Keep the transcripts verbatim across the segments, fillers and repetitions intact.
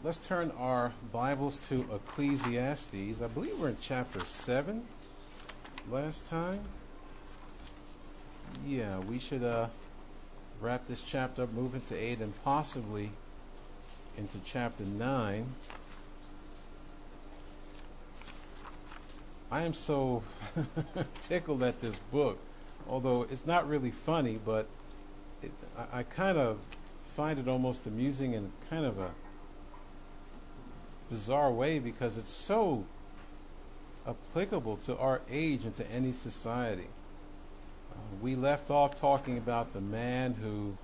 let's turn our Bibles to Ecclesiastes. I believe we're in chapter seven last time. Yeah, we should uh, wrap this chapter up, move into eight, and possibly into chapter nine. I am so tickled at this book, although it's not really funny, but it, I, I kind of find it almost amusing in kind of a bizarre way because it's so applicable to our age and to any society. Uh, we left off talking about the man who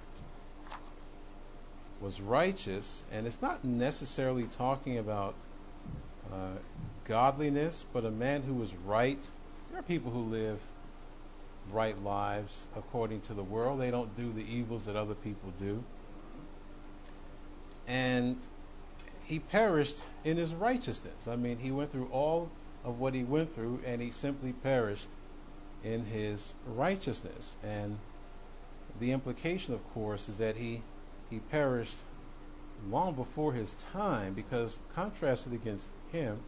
was righteous, and it's not necessarily talking about uh, godliness, but a man who was right. There are people who live right lives according to the world. They don't do the evils that other people do. And he perished in his righteousness. I mean, he went through all of what he went through, and he simply perished in his righteousness. And the implication, of course, is that he he perished long before his time, because contrasted against him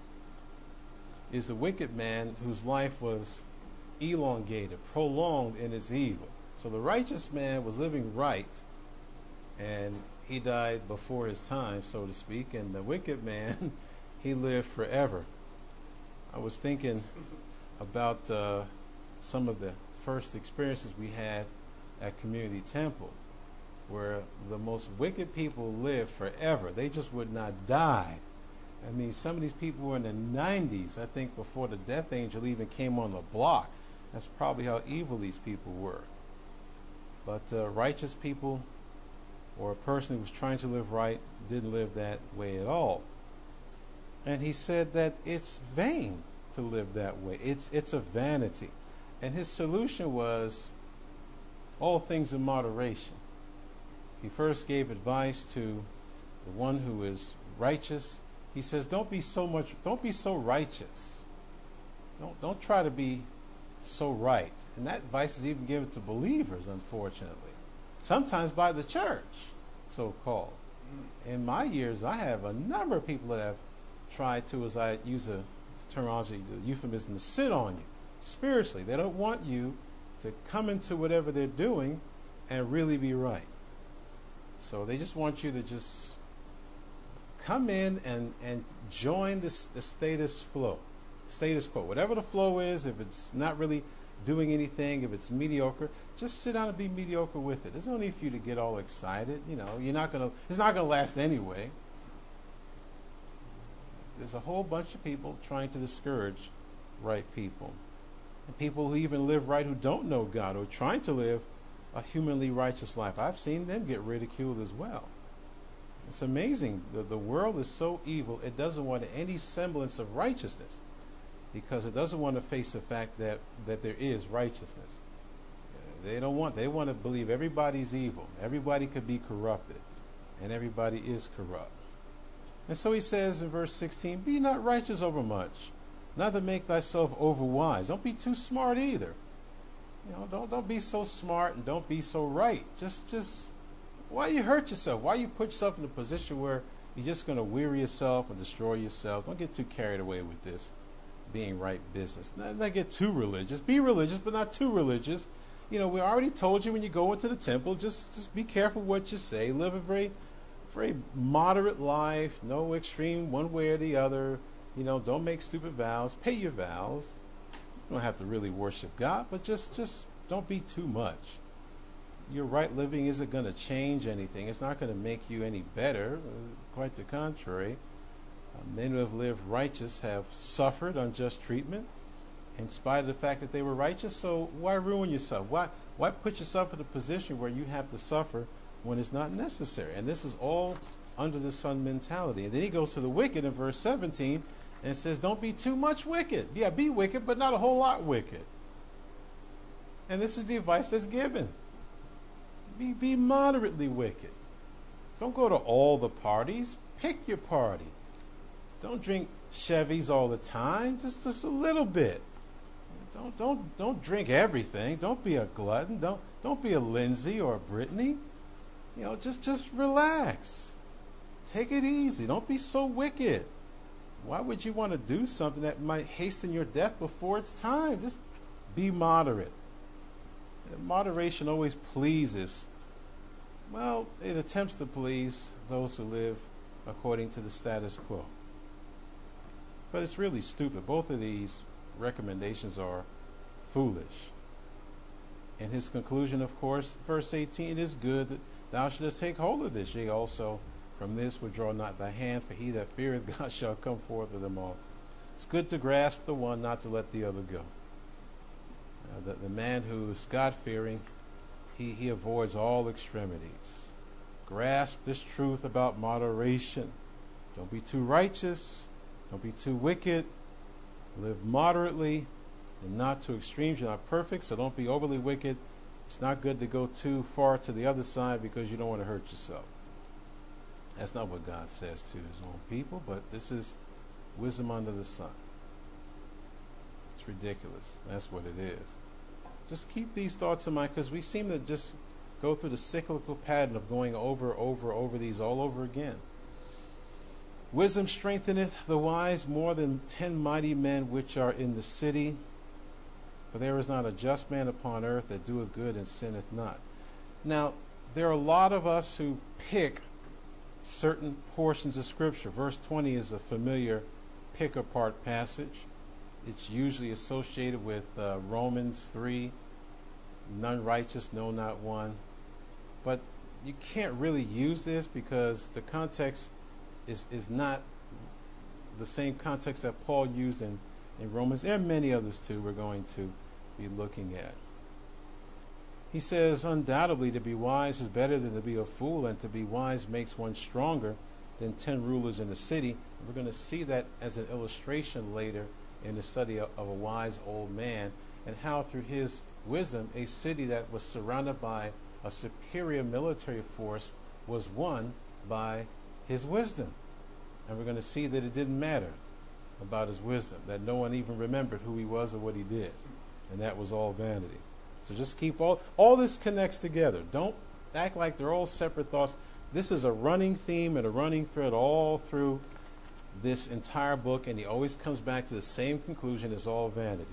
is the wicked man whose life was elongated, prolonged in his evil. So the righteous man was living right, and he died before his time, so to speak, and the wicked man, he lived forever. I was thinking about uh, some of the first experiences we had at Community Temple, where the most wicked people lived forever. They just would not die. I mean, some of these people were in the nineties, I think, before the death angel even came on the block. That's probably how evil these people were. But uh, righteous people, or a person who was trying to live right, didn't live that way at all. And he said that it's vain to live that way. It's it's a vanity. And his solution was all things in moderation. He first gave advice to the one who is righteous. He says, don't be so much, don't be so righteous. Don't don't try to be so right. And that advice is even given to believers, unfortunately. Sometimes by the church, so-called. In my years, I have a number of people that have tried to, as I use a terminology, the euphemism, to sit on you spiritually. They don't want you to come into whatever they're doing and really be right. So they just want you to just come in and, and join this the status flow, status quo. Whatever the flow is, if it's not really doing anything, if it's mediocre, just sit down and be mediocre with it. There's no need for you to get all excited. You know, you're not gonna. It's not gonna last anyway. There's a whole bunch of people trying to discourage right people, and people who even live right who don't know God or trying to live a humanly righteous life. I've seen them get ridiculed as well. It's amazing. The, the world is so evil, it doesn't want any semblance of righteousness, because it doesn't want to face the fact that, that there is righteousness. They don't want, they want to believe everybody's evil. Everybody could be corrupted, and everybody is corrupt. And so he says in verse sixteen, be not righteous over much, neither make thyself overwise. Don't be too smart either. You know, don't don't be so smart and don't be so right. Just just why you hurt yourself? Why you put yourself in a position where you're just going to weary yourself and destroy yourself? Don't get too carried away with this being right business. Not, not get too religious. Be religious, but not too religious. You know, we already told you when you go into the temple, just just be careful what you say. Live a very very moderate life. No extreme one way or the other. You know, don't make stupid vows. Pay your vows. You don't have to really worship God, but just just don't be too much. Your right living isn't going to change anything. It's not going to make you any better. Uh, quite the contrary. Uh, men who have lived righteous have suffered unjust treatment in spite of the fact that they were righteous. So why ruin yourself? Why why put yourself in a position where you have to suffer when it's not necessary? And this is all under the sun mentality. And then he goes to the wicked in verse seventeen and says, don't be too much wicked. Yeah, be wicked, but not a whole lot wicked. And this is the advice that's given. Be, be moderately wicked. Don't go to all the parties. Pick your party. Don't drink Chevys all the time. Just, just a little bit. Don't, don't, don't drink everything. Don't be a glutton. Don't, don't be a Lindsay or a Brittany. You know, just, just relax. Take it easy. Don't be so wicked. Why would you want to do something that might hasten your death before it's time? Just be moderate. Moderation always pleases. Well, it attempts to please those who live according to the status quo. But it's really stupid. Both of these recommendations are foolish. And his conclusion, of course, verse eighteen, it is good that thou shouldest take hold of this. Yea, also from this withdraw not thy hand, for he that feareth God shall come forth of them all. It's good to grasp the one, not to let the other go. Uh, the, the man who is God-fearing, he, he avoids all extremities. Grasp this truth about moderation. Don't be too righteous. Don't be too wicked. Live moderately and not to extremes. You're not perfect, so don't be overly wicked. It's not good to go too far to the other side because you don't want to hurt yourself. That's not what God says to his own people, but this is wisdom under the sun. It's ridiculous. That's what it is. Just keep these thoughts in mind, because we seem to just go through the cyclical pattern of going over, over, over these all over again. Wisdom strengtheneth the wise more than ten mighty men which are in the city. For there is not a just man upon earth that doeth good and sinneth not. Now, there are a lot of us who pick certain portions of Scripture. Verse twenty is a familiar pick-apart passage. It's usually associated with uh, Romans three, none righteous, no, not one. But you can't really use this because the context is, is not the same context that Paul used in, in Romans, and many others too we're going to be looking at. He says, undoubtedly, to be wise is better than to be a fool, and to be wise makes one stronger than ten rulers in a city. We're going to see that as an illustration later in the study of, of a wise old man, and how through his wisdom a city that was surrounded by a superior military force was won by his wisdom. And we're going to see that it didn't matter about his wisdom, that no one even remembered who he was or what he did, and that was all vanity. So just keep all, all this connects together. Don't act like they're all separate thoughts. This is a running theme and a running thread all through this entire book, and he always comes back to the same conclusion: it's all vanity.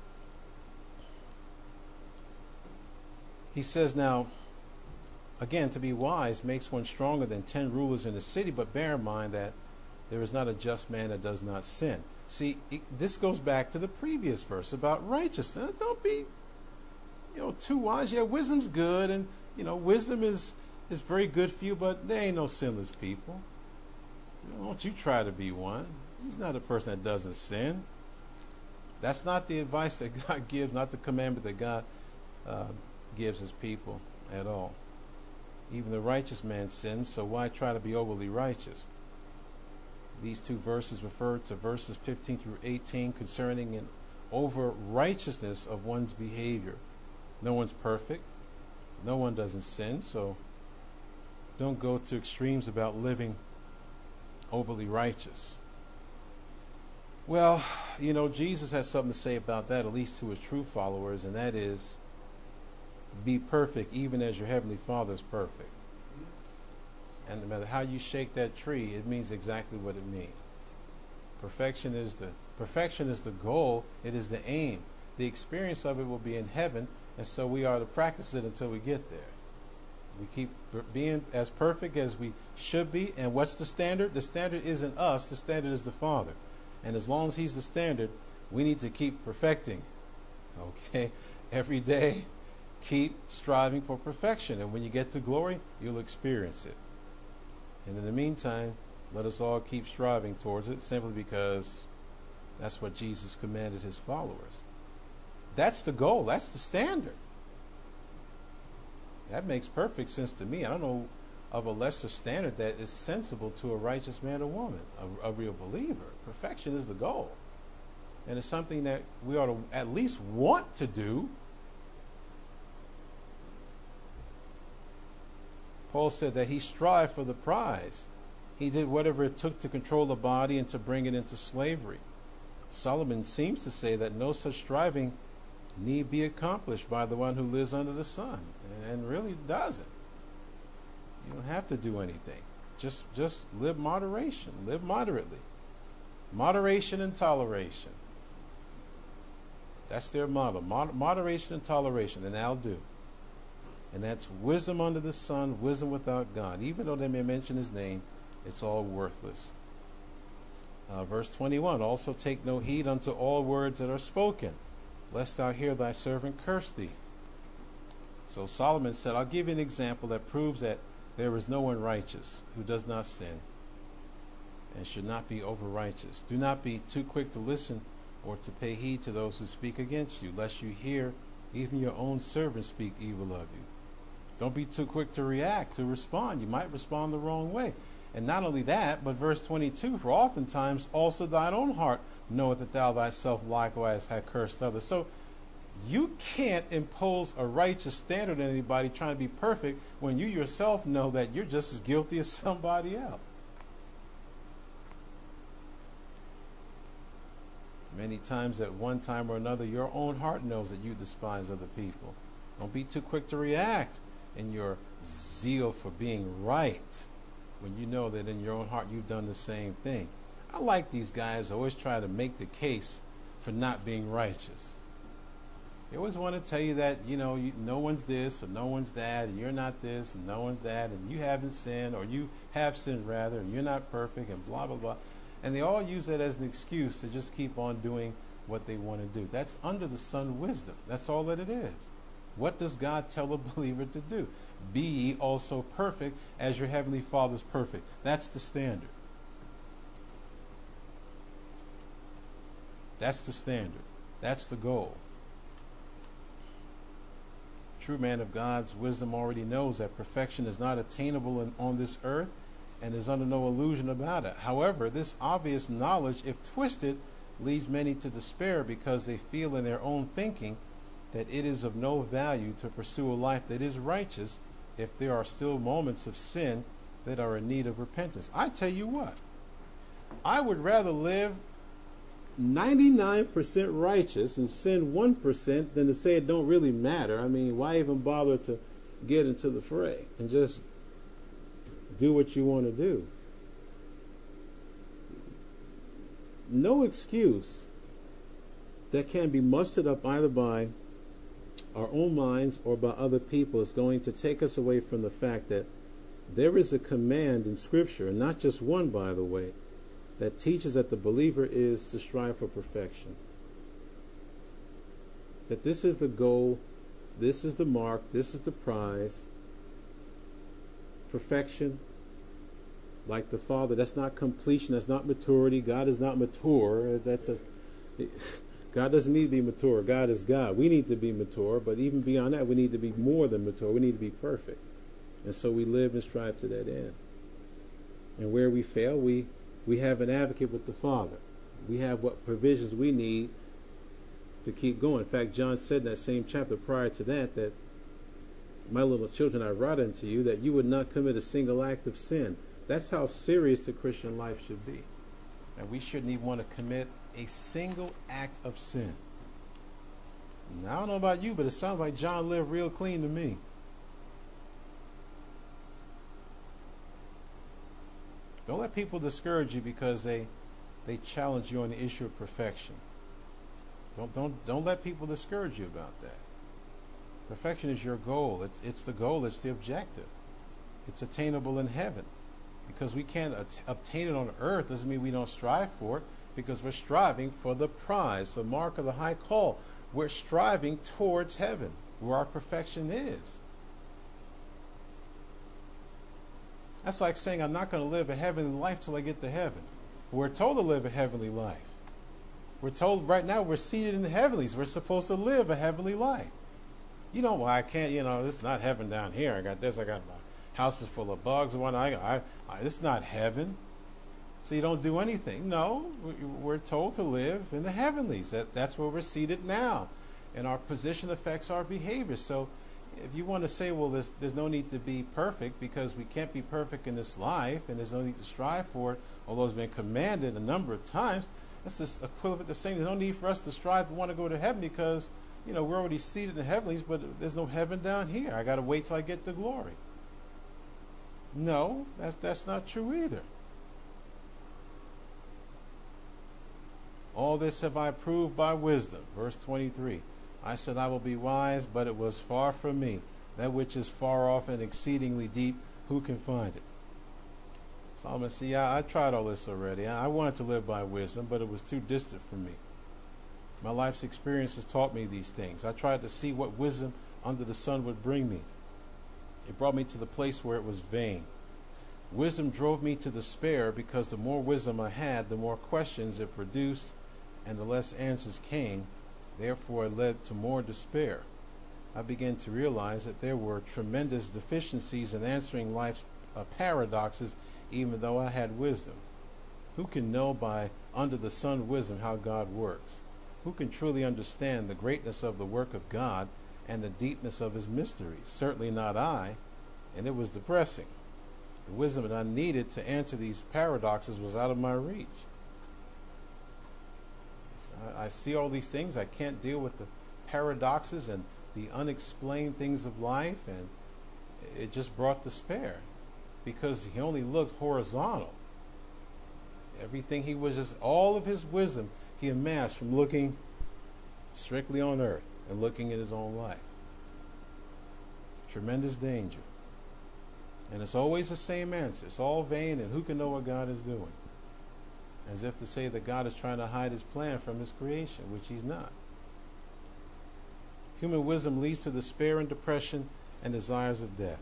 He says now, again, to be wise makes one stronger than ten rulers in a city, but bear in mind that there is not a just man that does not sin. See, it, this goes back to the previous verse about righteousness. Don't be You know, too wise. Yeah, wisdom's good, and you know, wisdom is is very good for you, but there ain't no sinless people. Don't you try to be one. He's not a person that doesn't sin. That's not the advice that God gives, not the commandment that God uh, gives his people at all. Even the righteous man sins, so why try to be overly righteous? These two verses refer to verses fifteen through eighteen concerning an over righteousness of one's behavior. No one's perfect. No one doesn't sin, so don't go to extremes about living overly righteous. Well, you know, Jesus has something to say about that, at least to his true followers, and that is, be perfect even as your heavenly Father is perfect. And no matter how you shake that tree, it means exactly what it means. Perfection is the perfection is the goal. It is the aim. The experience of it will be in heaven, and so we are to practice it until we get there. We keep being as perfect as we should be. And what's the standard? The standard isn't us. The standard is the Father. And as long as he's the standard, we need to keep perfecting. Okay? Every day, keep striving for perfection. And when you get to glory, you'll experience it. And in the meantime, let us all keep striving towards it, simply because that's what Jesus commanded his followers. That's the goal. That's the standard. That makes perfect sense to me. I don't know of a lesser standard that is sensible to a righteous man or woman, a, a real believer. Perfection is the goal. And it's something that we ought to at least want to do. Paul said that he strived for the prize. He did whatever it took to control the body and to bring it into slavery. Solomon seems to say that no such striving need be accomplished by the one who lives under the sun, and really doesn't. You don't have to do anything. Just just live moderation. Live moderately. Moderation and toleration. That's their motto. Mod- moderation and toleration, and that'll do. And that's wisdom under the sun, wisdom without God. Even though they may mention his name, it's all worthless. Uh, verse twenty-one, also take no heed unto all words that are spoken, lest thou hear thy servant curse thee. So Solomon said, I'll give you an example that proves that there is no one righteous who does not sin and should not be over righteous. Do not be too quick to listen or to pay heed to those who speak against you, lest you hear even your own servants speak evil of you. Don't be too quick to react, to respond. You might respond the wrong way. And not only that, but verse twenty-two, for oftentimes also thine own heart knoweth that thou thyself likewise hast cursed others. So you can't impose a righteous standard on anybody trying to be perfect when you yourself know that you're just as guilty as somebody else. Many times at one time or another, your own heart knows that you despise other people. Don't be too quick to react in your zeal for being right when you know that in your own heart you've done the same thing. I like these guys who always try to make the case for not being righteous. They always want to tell you that, you know, you, no one's this or no one's that, and you're not this and no one's that, and you haven't sinned, or you have sinned rather, and you're not perfect, and blah, blah, blah. And they all use that as an excuse to just keep on doing what they want to do. That's under the sun wisdom. That's all that it is. What does God tell a believer to do? Be ye also perfect as your heavenly Father's perfect. That's the standard. That's the standard. That's the goal. True man of God's wisdom already knows that perfection is not attainable in, on this earth, and is under no illusion about it. However, this obvious knowledge, if twisted, leads many to despair because they feel in their own thinking that it is of no value to pursue a life that is righteous if there are still moments of sin that are in need of repentance. I tell you what, I would rather live ninety-nine percent righteous and sin one percent than to say it don't really matter. I mean, why even bother to get into the fray and just do what you want to do? No excuse that can be mustered up either by our own minds or by other people is going to take us away from the fact that there is a command in Scripture, and not just one, by the way, that teaches that the believer is to strive for perfection. That this is the goal, this is the mark, this is the prize. Perfection, like the Father, that's not completion, that's not maturity. God is not mature. That's a, God doesn't need to be mature. God is God. We need to be mature, but even beyond that, we need to be more than mature. We need to be perfect. And so we live and strive to that end. And where we fail, we, we have an advocate with the Father. We have what provisions we need to keep going. In fact, John said in that same chapter prior to that, that my little children, I write unto you that you would not commit a single act of sin. That's how serious the Christian life should be. And we shouldn't even want to commit a single act of sin. Now, I don't know about you, but it sounds like John lived real clean to me. Don't let people discourage you because they they challenge you on the issue of perfection. Don't don't don't let people discourage you about that. Perfection is your goal. It's it's the goal. It's the objective. It's attainable in heaven. Because we can't at- obtain it on earth doesn't mean we don't strive for it, because we're striving for the prize, the mark of the high call. We're striving towards heaven, where our perfection is. That's like saying I'm not going to live a heavenly life till I get to heaven. We're told to live a heavenly life. We're told right now we're seated in the heavenlies. We're supposed to live a heavenly life. You know, well, I can't, you know, this is not heaven down here. I got this, I got my house is full of bugs. One, I, I, I, this is not heaven. So you don't do anything. No, we're told to live in the heavenlies. That, that's where we're seated now. And our position affects our behavior. So if you want to say, well, there's, there's no need to be perfect because we can't be perfect in this life and there's no need to strive for it, although it's been commanded a number of times, that's just equivalent to saying there's no need for us to strive to want to go to heaven because, you know, we're already seated in the heavenlies, but there's no heaven down here. I got to wait till I get to glory. No, that's that's not true either. All this have I proved by wisdom. Verse twenty-three. I said I will be wise, but it was far from me. That which is far off and exceedingly deep, who can find it? Solomon, see, I, I tried all this already. I, I wanted to live by wisdom, but it was too distant from me. My life's experiences taught me these things. I tried to see what wisdom under the sun would bring me. It brought me to the place where it was vain. Wisdom drove me to despair because the more wisdom I had, the more questions it produced and the less answers came. Therefore, it led to more despair. I began to realize that there were tremendous deficiencies in answering life's uh, paradoxes, even though I had wisdom. Who can know by under the sun wisdom how God works? Who can truly understand the greatness of the work of God and the deepness of his mysteries? Certainly not I, and it was depressing. The wisdom that I needed to answer these paradoxes was out of my reach. I, I see all these things. I can't deal with the paradoxes and the unexplained things of life, and it just brought despair because he only looked horizontal. Everything he was just, all of his wisdom he amassed from looking strictly on earth and looking at his own life. Tremendous danger. And it's always the same answer. It's all vain, and who can know what God is doing? As if to say that God is trying to hide his plan from his creation, which he's not. Human wisdom leads to despair and depression and desires of death.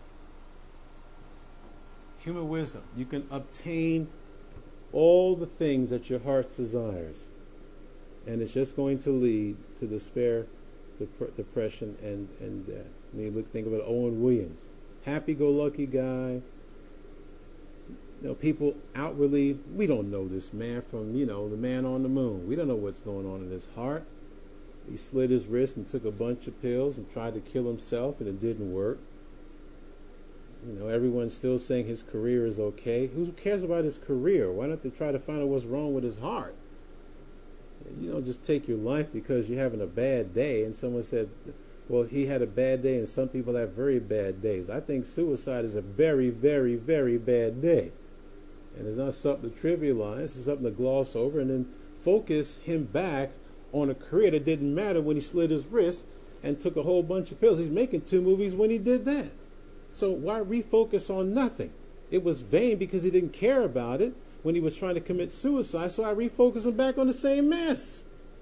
Human wisdom, you can obtain all the things that your heart desires, and it's just going to lead to despair, dep- depression, and, and death. I mean, look, think about Owen Williams. Happy-go-lucky guy. You know, people outwardly, we don't know this man from, you know, the man on the moon. We don't know what's going on in his heart. He slit his wrist and took a bunch of pills and tried to kill himself, and it didn't work. You know, everyone's still saying his career is okay. Who cares about his career? Why don't they try to find out what's wrong with his heart? You don't just take your life because you're having a bad day, and someone said, well, he had a bad day, and some people have very bad days. I think suicide is a very, very, very bad day. And it's not something to trivialize. It's something to gloss over and then focus him back on a career that didn't matter when he slit his wrist and took a whole bunch of pills. He's making two movies when he did that. So why refocus on nothing? It was vain because he didn't care about it when he was trying to commit suicide. So I refocus him back on the same mess.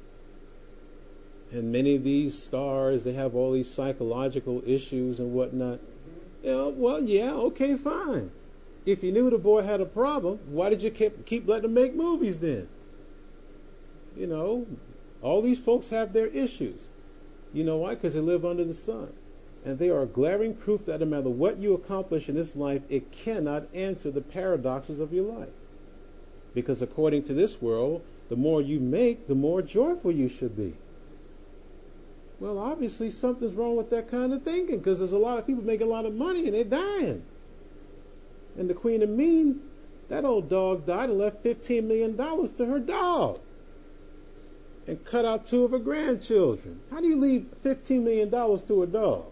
And many of these stars, they have all these psychological issues and whatnot. Yeah, well, yeah, okay, fine. If you knew the boy had a problem, why did you keep, keep letting him make movies then? You know, all these folks have their issues. You know why? Because they live under the sun. And they are glaring proof that no matter what you accomplish in this life, it cannot answer the paradoxes of your life. Because according to this world, the more you make, the more joyful you should be. Well, obviously something's wrong with that kind of thinking, because there's a lot of people making a lot of money and they're dying. And the Queen of Mean, that old dog died and left fifteen million dollars to her dog and cut out two of her grandchildren. How do you leave fifteen million dollars to a dog?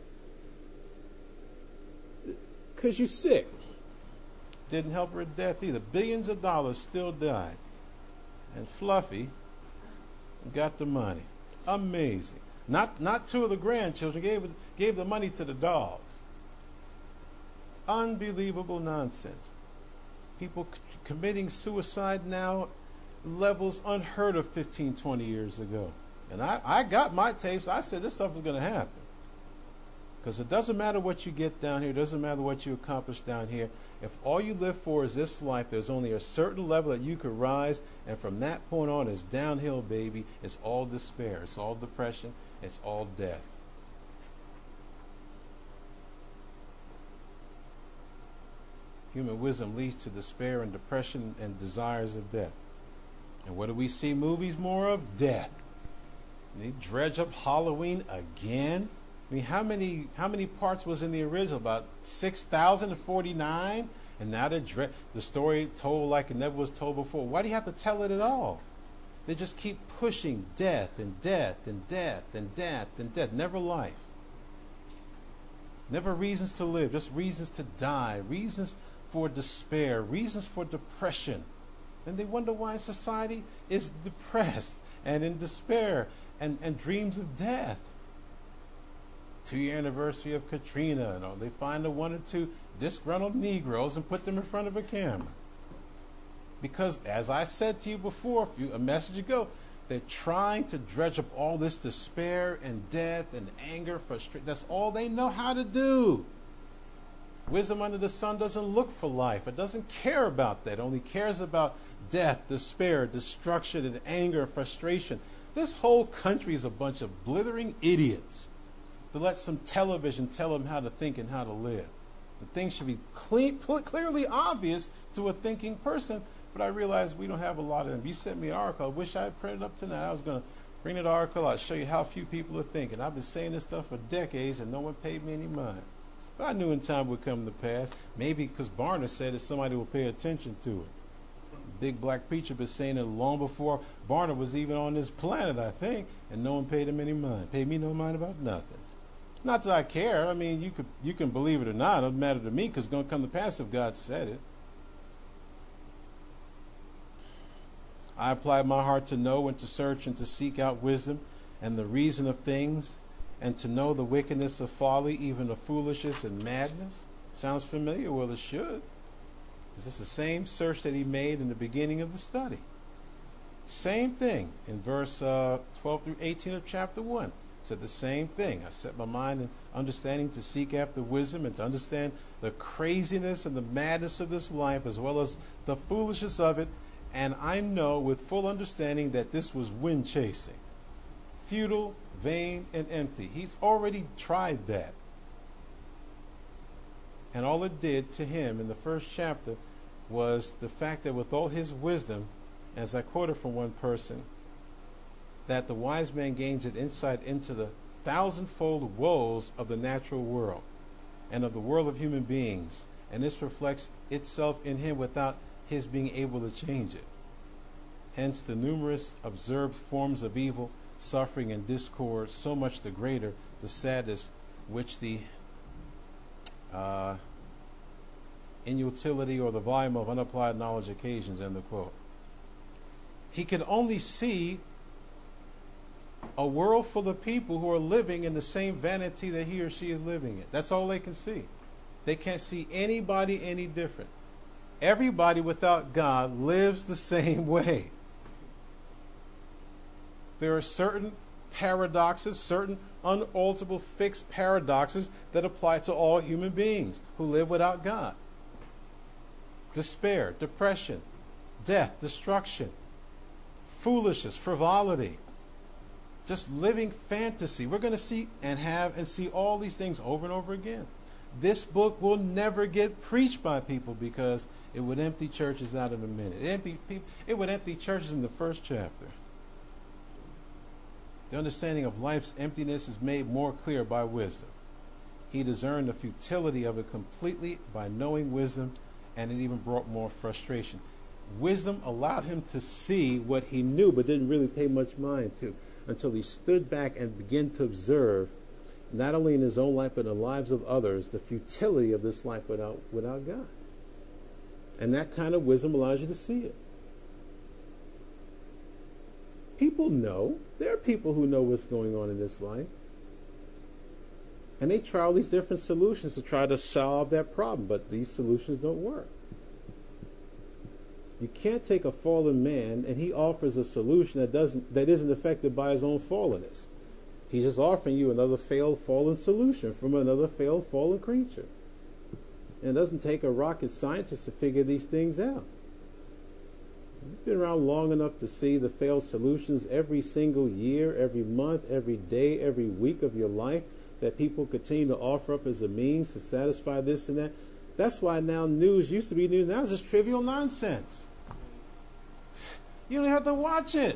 Because you're sick. Didn't help her to death either. Billions of dollars still died. And Fluffy got the money. Amazing. Not not two of the grandchildren, gave gave the money to the dogs. Unbelievable nonsense. People c- committing suicide now levels unheard of fifteen, twenty years ago. And I, I got my tapes. I said this stuff is going to happen. Because it doesn't matter what you get down here. It doesn't matter what you accomplish down here. If all you live for is this life, there's only a certain level that you could rise. And from that point on, it's downhill, baby. It's all despair. It's all depression. It's all death. Human wisdom leads to despair and depression and desires of death. And what do we see movies more of? Death. They dredge up Halloween again. I mean, how many how many parts was in the original? About six thousand forty-nine? And now they're dre- the story told like it never was told before. Why do you have to tell it at all? They just keep pushing death and death and death and death and death. Never life. Never reasons to live, just reasons to die. Reasons for despair, reasons for depression. And they wonder why society is depressed and in despair and, and dreams of death. Two-year anniversary of Katrina, you know, they find the one or two disgruntled Negroes and put them in front of a camera. Because, as I said to you before, a, few, a message ago, they're trying to dredge up all this despair and death and anger, frustration. That's all they know how to do. Wisdom under the sun doesn't look for life. It doesn't care about that. It only cares about death, despair, destruction, and anger and frustration. This whole country is a bunch of blithering idiots to let some television tell them how to think and how to live. The things should be clean, clearly obvious to a thinking person, but I realize we don't have a lot of them. You sent me an article. I wish I had printed up tonight. I was going to bring that article out, show you how few people are thinking. I've been saying this stuff for decades, and no one paid me any mind. But I knew in time it would come to pass. Maybe because Barna said that somebody will pay attention to it. Big black preacher been saying it long before Barna was even on this planet, I think, and no one paid him any mind. Paid me no mind about nothing. Not that I care. I mean, you could you can believe it or not. It doesn't matter to me because it's going to come to pass if God said it. I applied my heart to know and to search and to seek out wisdom and the reason of things, and to know the wickedness of folly, even of foolishness and madness. Sounds familiar? Well, it should. Is this the same search that he made in the beginning of the study? Same thing in verse uh, twelve through eighteen of chapter one. Said the same thing. I set my mind and understanding to seek after wisdom and to understand the craziness and the madness of this life as well as the foolishness of it. And I know with full understanding that this was wind chasing. Futile, vain, and empty. He's already tried that. And all it did to him in the first chapter was the fact that with all his wisdom, as I quoted from one person, that the wise man gains an insight into the thousandfold woes of the natural world and of the world of human beings. And this reflects itself in him without his being able to change it. Hence the numerous observed forms of evil, suffering, and discord, so much the greater the sadness which the uh, inutility or the volume of unapplied knowledge occasions, end of quote. He can only see a world full of people who are living in the same vanity that he or she is living in. That's all they can see. They can't see anybody any different. Everybody without God lives the same way. There are certain paradoxes, certain unalterable fixed paradoxes that apply to all human beings who live without God. Despair, depression, death, destruction, foolishness, frivolity, just living fantasy. We're going to see and have and see all these things over and over again. This book will never get preached by people because it would empty churches out in a minute. It, empty people, it would empty churches in the first chapter. The understanding of life's emptiness is made more clear by wisdom. He discerned the futility of it completely by knowing wisdom, and it even brought more frustration. Wisdom allowed him to see what he knew but didn't really pay much mind to until he stood back and began to observe, not only in his own life but in the lives of others, the futility of this life without, without God. And that kind of wisdom allows you to see it. People know. There are people who know what's going on in this life. And they try all these different solutions to try to solve that problem, but these solutions don't work. You can't take a fallen man and he offers a solution that doesn't that isn't affected by his own fallenness. He's just offering you another failed fallen solution from another failed fallen creature. And it doesn't take a rocket scientist to figure these things out. You've been around long enough to see the failed solutions every single year, every month, every day, every week of your life that people continue to offer up as a means to satisfy this and that. That's why now news used to be news. Now it's just trivial nonsense. You don't have to watch it.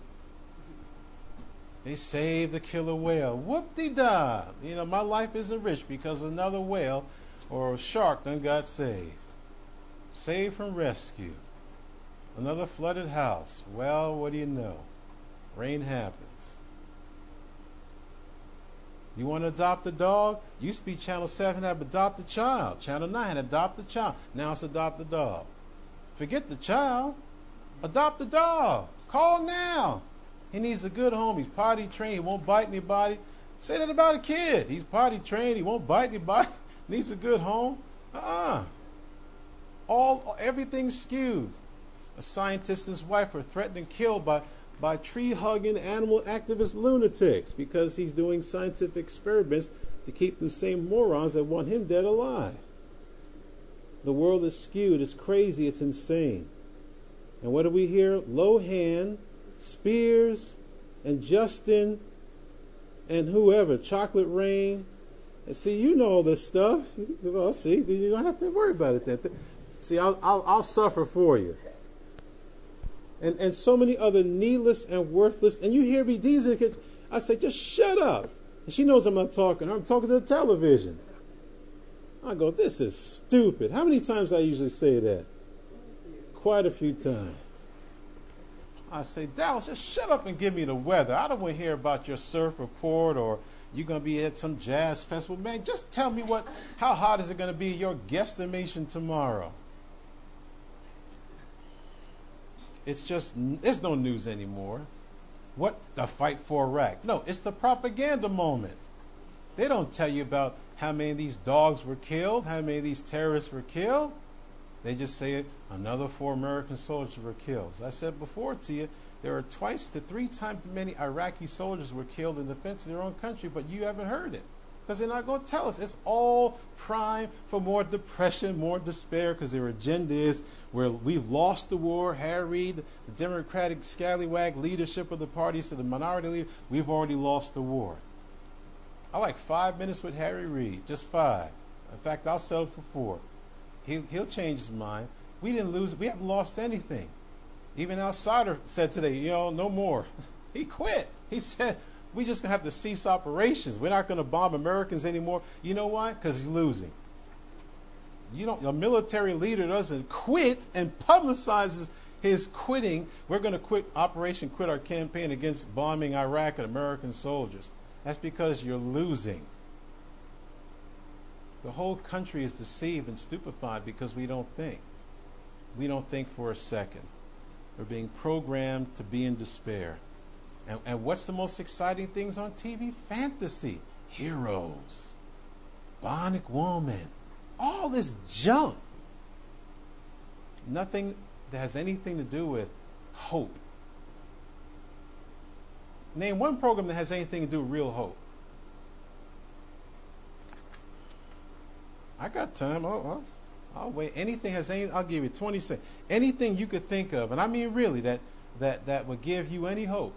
They saved the killer whale. Whoop-de-da. You know, my life isn't rich because another whale or a shark done got saved. Saved from rescue. Another flooded house. Well, what do you know? Rain happens. You want to adopt a dog? Used to be Channel seven have adopt a child. Channel nine adopt a child. Now it's adopt a dog. Forget the child. Adopt the dog. Call now. He needs a good home. He's potty trained. He won't bite anybody. Say that about a kid. He's potty trained. He won't bite anybody. Needs a good home. Uh-uh. All, everything's skewed. A scientist and his wife are threatened and killed by, by tree-hugging animal activist lunatics because he's doing scientific experiments to keep them same morons that want him dead alive. The world is skewed. It's crazy. It's insane. And what do we hear? Lohan, Spears, and Justin, and whoever, Chocolate Rain. And see, you know all this stuff. Well, see, you don't have to worry about it then. See, I'll, I'll, I'll suffer for you. And and so many other needless and worthless. And you hear me, these are the kids. I say, just shut up. And she knows I'm not talking. I'm talking to the television. I go, this is stupid. How many times I usually say that? Quite a few times. I say, Dallas, just shut up and give me the weather. I don't want to hear about your surf report or you're going to be at some jazz festival. Man, just tell me what, how hot is it going to be, your guesstimation tomorrow. It's just, there's no news anymore. What? The fight for Iraq. No, it's the propaganda moment. They don't tell you about how many of these dogs were killed, how many of these terrorists were killed. They just say another four American soldiers were killed. As I said before to you, there are twice to three times as many Iraqi soldiers were killed in defense of their own country, but you haven't heard it because they're not going to tell us. It's all prime for more depression, more despair, because their agenda is where we've lost the war. Harry Reid, the Democratic scallywag leadership of the party, to the minority leader, we've already lost the war. I like five minutes with Harry Reid, just five. In fact, I'll settle for four. He'll, he'll change his mind. We didn't lose. We haven't lost anything. Even Al Sadr said today, you know, no more. He quit. He said, we just going to have to cease operations. We're not going to bomb Americans anymore. You know why? Because he's losing. You don't, a military leader doesn't quit and publicizes his quitting. We're going to quit Operation Quit Our campaign against bombing Iraq and American soldiers. That's because you're losing. The whole country is deceived and stupefied because we don't think. We don't think for a second. We're being programmed to be in despair. And, and what's the most exciting things on T V? Fantasy. Heroes. Bionic Woman. All this junk. Nothing that has anything to do with hope. Name one program that has anything to do with real hope. I got time. I'll, I'll, I'll wait. Anything has any. I'll give you twenty seconds. Anything you could think of, and I mean really, that that that would give you any hope.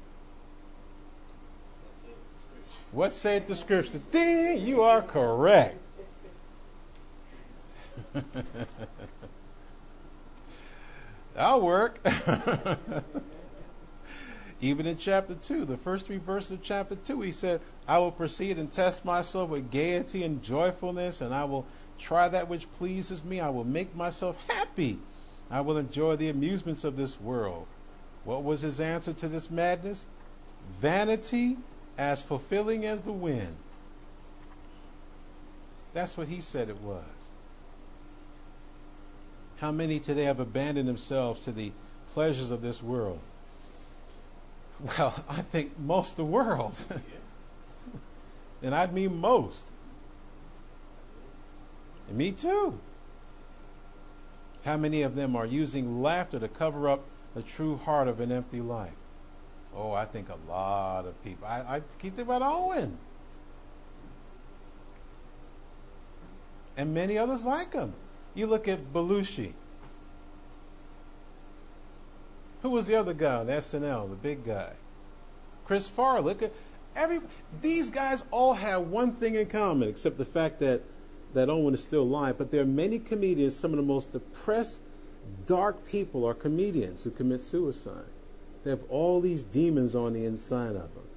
What said the scripture? Ding! You are correct. That'll work. Even in chapter two, the first three verses of chapter two, he said, I will proceed and test myself with gaiety and joyfulness, and I will try that which pleases me. I will make myself happy. I will enjoy the amusements of this world. What was his answer to this madness? Vanity as fulfilling as the wind. That's what he said it was. How many today have abandoned themselves to the pleasures of this world? Well, I think most of the world. And I mean most. And me too. How many of them are using laughter to cover up the true heart of an empty life? Oh, I think a lot of people. I, I keep thinking about Owen. And many others like him. You look at Belushi. Who was the other guy on S N L, the big guy? Chris Farley. Look at every. These guys all have one thing in common, except the fact that that Owen is still alive. But there are many comedians. Some of the most depressed, dark people are comedians who commit suicide. They have all these demons on the inside of them.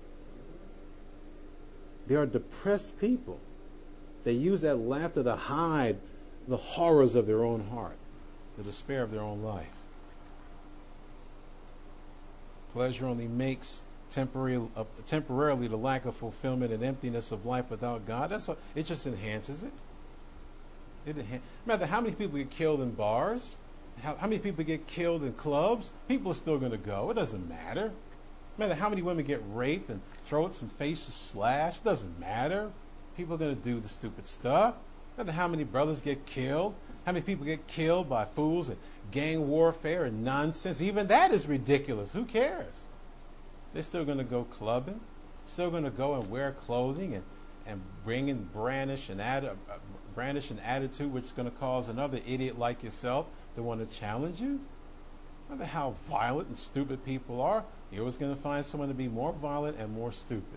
They are depressed people. They use that laughter to hide the horrors of their own heart, the despair of their own life. Pleasure only makes temporary, uh, temporarily the lack of fulfillment and emptiness of life without God. That's a, it just enhances it. It enhan- no matter how many people get killed in bars, how, how many people get killed in clubs, people are still going to go. It doesn't matter. No matter how many women get raped and throats and faces slashed, it doesn't matter. People are going to do the stupid stuff. No matter how many brothers get killed, how many people get killed by fools and gang warfare and nonsense. Even that is ridiculous. Who cares? They're still going to go clubbing, still going to go and wear clothing and, and bring and brandish an, ad, uh, brandish an attitude which is going to cause another idiot like yourself to want to challenge you. No matter how violent and stupid people are, you're always going to find someone to be more violent and more stupid.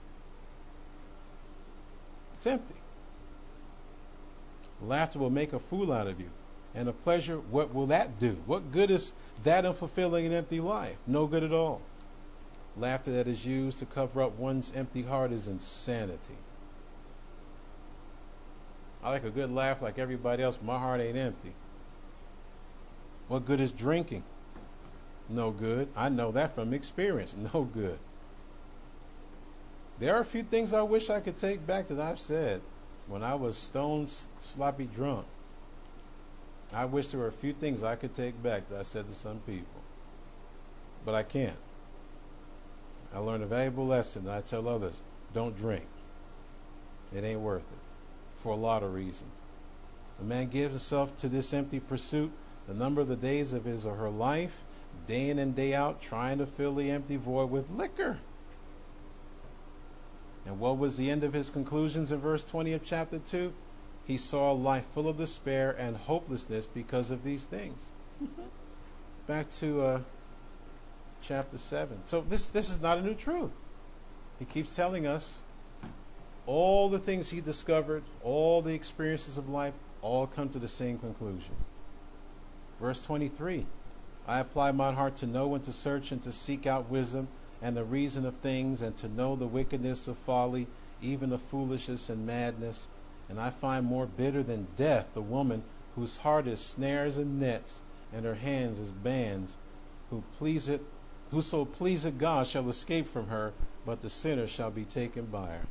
It's empty. Laughter will make a fool out of you. And a pleasure, what will that do? What good is that in fulfilling an empty life? No good at all. Laughter that is used to cover up one's empty heart is insanity. I like a good laugh like everybody else, but my heart ain't empty. What good is drinking? No good. I know that from experience. No good. There are a few things I wish I could take back that I've said when I was stone sloppy drunk. I wish there were a few things I could take back that I said to some people. But I can't. I learned a valuable lesson, and I tell others, don't drink. It ain't worth it, for a lot of reasons. A man gives himself to this empty pursuit the number of the days of his or her life, day in and day out, trying to fill the empty void with liquor. And what was the end of his conclusions in verse twenty of chapter two? He saw a life full of despair and hopelessness because of these things. Back to uh, chapter seven. So this, this is not a new truth. He keeps telling us all the things he discovered, all the experiences of life, all come to the same conclusion. Verse twenty-three, I apply my heart to know and to search and to seek out wisdom and the reason of things, and to know the wickedness of folly, even of foolishness and madness. And I find more bitter than death the woman whose heart is snares and nets, and her hands as bands, who pleaseth, whoso pleaseth God shall escape from her, but the sinner shall be taken by her.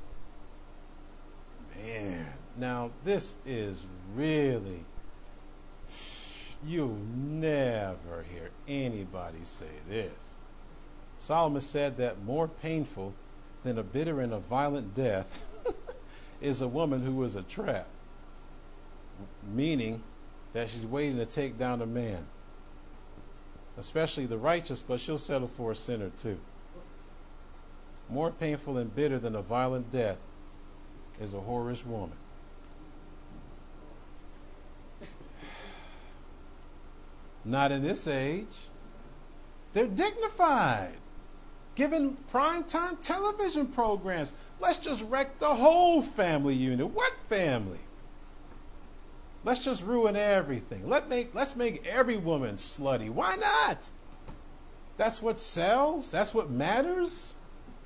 Man, now this is really, you'll never hear anybody say this. Solomon said that more painful than a bitter and a violent death is a woman who is a trap, meaning that she's waiting to take down a man, especially the righteous, but she'll settle for a sinner too. More painful and bitter than a violent death is a whorish woman. Not in this age. They're dignified, given primetime television programs. Let's just wreck the whole family unit. What family? Let's just ruin everything. Let make, let's make every woman slutty. Why not? That's what sells. That's what matters.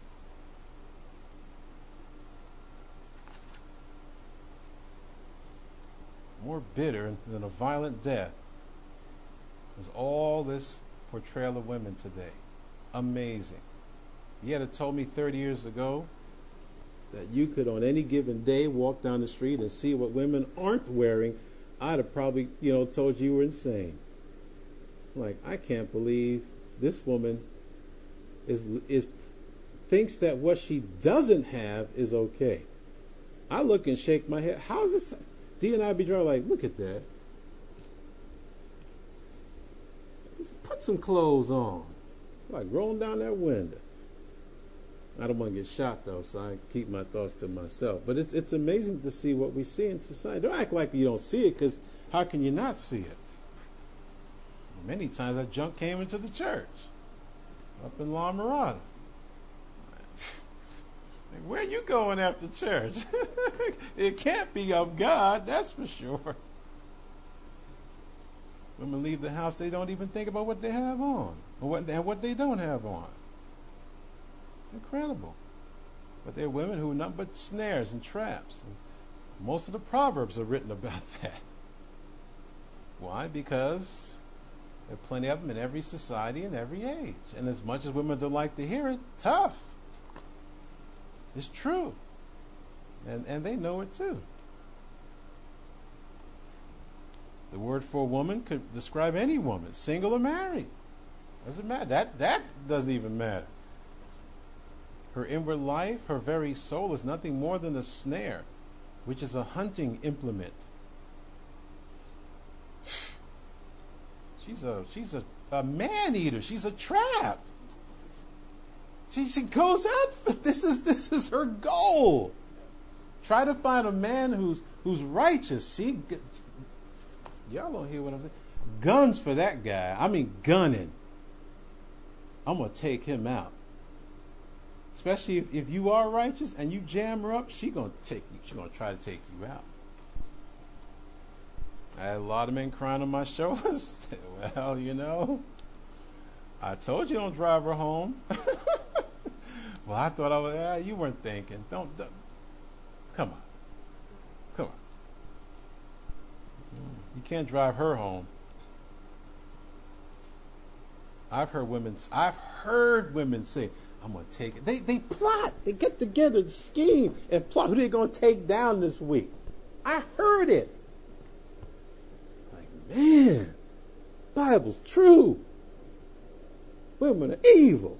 More bitter than a violent death is all this portrayal of women today. Amazing. You had told me thirty years ago that you could on any given day walk down the street and see what women aren't wearing, I'd have probably, you know, told you were insane. Like, I can't believe this woman is is thinks that what she doesn't have is okay. I look and shake my head. How is this? D and I be driving like, look at that. Put some clothes on. Like rolling down that window. I don't want to get shot though, so I keep my thoughts to myself. But it's it's amazing to see what we see in society. Don't act like you don't see it, because how can you not see it? Many times that junk came into the church up in La Mirada. Where you going after church? It can't be of God, that's for sure. Women leave the house, they don't even think about what they have on or what, and what they don't have on. It's incredible. But there are women who are nothing but snares and traps. And most of the Proverbs are written about that. Why? Because There are plenty of them in every society and every age. And as much as women don't like to hear it, tough. It's true. And, and they know it too. The word for woman could describe any woman, single or married. Doesn't matter. That, that doesn't even matter. Her inward life, her very soul, is nothing more than a snare, which is a hunting implement. She's a she's a, a man-eater. She's a trap. She, she goes out for this is this is her goal. Try to find a man who's who's righteous. She gets, y'all don't hear what I'm saying. Guns for that guy. I mean gunning. I'm gonna take him out. Especially if, if you are righteous and you jam her up, she gonna take you. She gonna try to take you out. I had a lot of men crying on my shoulders. Well, you know, I told you don't drive her home. Well, I thought I was. Ah, you weren't thinking. Don't, don't. Come on. Come on. You can't drive her home. I've heard women. I've heard women say, "I'm gonna take it." They they plot. They get together, scheme, and plot who they're gonna take down this week. I heard it. Like, man, Bible's true. Women are evil.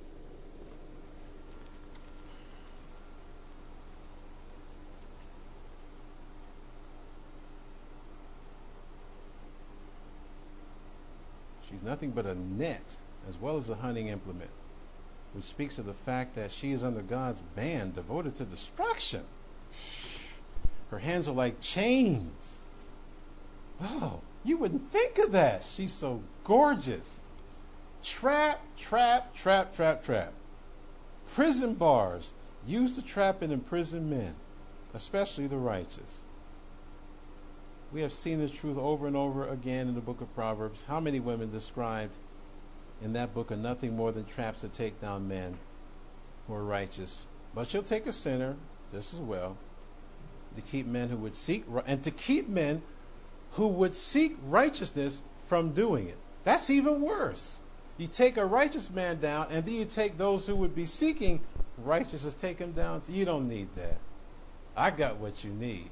She's nothing but a net as well as a hunting implement, which speaks of the fact that she is under God's ban, devoted to destruction. Her hands are like chains. Oh, you wouldn't think of that. She's so gorgeous. Trap, trap, trap, trap, trap. Prison bars used to trap and imprison men, especially the righteous. We have seen this truth over and over again in the book of Proverbs. How many women described in that book are nothing more than traps to take down men who are righteous? But she'll take a sinner just as well, to keep men who would seek, and to keep men who would seek righteousness from doing it. That's even worse. You take a righteous man down, and then you take those who would be seeking righteousness, take them down. You don't need that. I got what you need.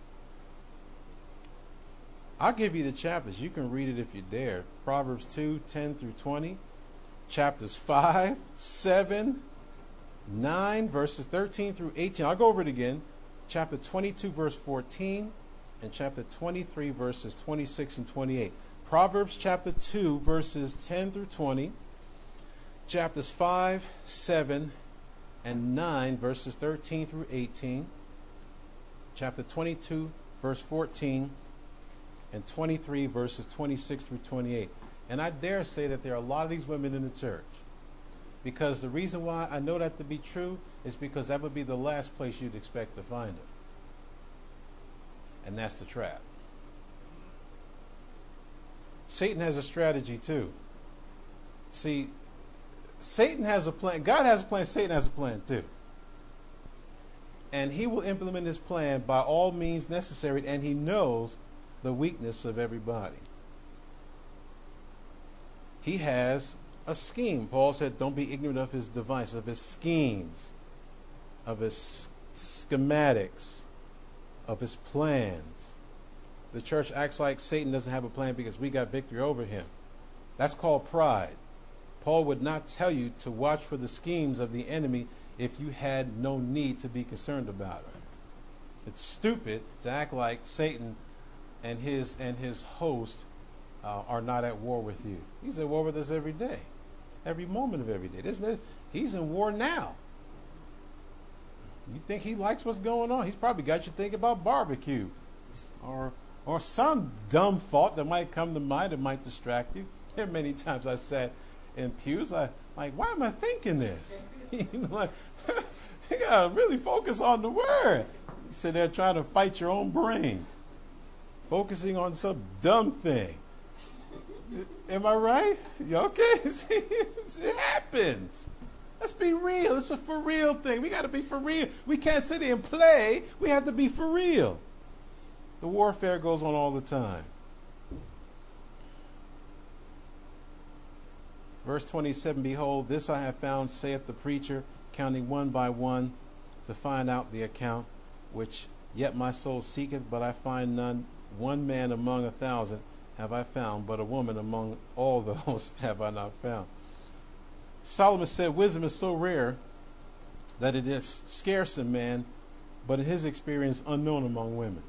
I'll give you the chapters. You can read it if you dare. Proverbs two, ten through twenty. Chapters five, seven, nine, verses thirteen through eighteen. I'll go over it again. Chapter twenty-two, verse fourteen. And chapter twenty-three, verses twenty-six and twenty-eight. Proverbs chapter two, verses ten through twenty. Chapters five, seven, and nine, verses thirteen through eighteen. Chapter twenty-two, verse fourteen. And twenty-three, verses twenty-six through twenty-eight. And I dare say that there are a lot of these women in the church. Because the reason why I know that to be true is because that would be the last place you'd expect to find them. And that's the trap. Satan has a strategy too. See, Satan has a plan. God has a plan. Satan has a plan too. And he will implement his plan by all means necessary. And he knows the weakness of everybody. He has a scheme. Paul said, don't be ignorant of his device, of his schemes, of his schematics, of his plans. The church acts like Satan doesn't have a plan because we got victory over him. That's called pride. Paul would not tell you to watch for the schemes of the enemy if you had no need to be concerned about it. It's stupid to act like Satan and his and his host uh, are not at war with you. He's at war with us every day, every moment of every day. Isn't it? He's in war now. You think he likes what's going on? He's probably got you thinking about barbecue, or or some dumb thought that might come to mind that might distract you. There are many times I sat in pews, I like, why am I thinking this? You know, like, you gotta really focus on the word. You sit there trying to fight your own brain, focusing on some dumb thing. Am I right? You okay? See, it happens. Let's be real. It's a for real thing. We got to be for real. We can't sit here and play. We have to be for real. The warfare goes on all the time. Verse twenty-seven, behold, this I have found, saith the preacher, counting one by one to find out the account, which yet my soul seeketh, but I find none. One man among a thousand have I found, but a woman among all those have I not found. Solomon said wisdom is so rare that it is scarce in man, but in his experience unknown among women.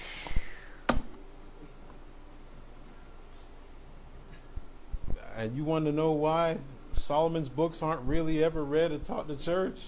And you want to know why Solomon's books aren't really ever read or taught in the church?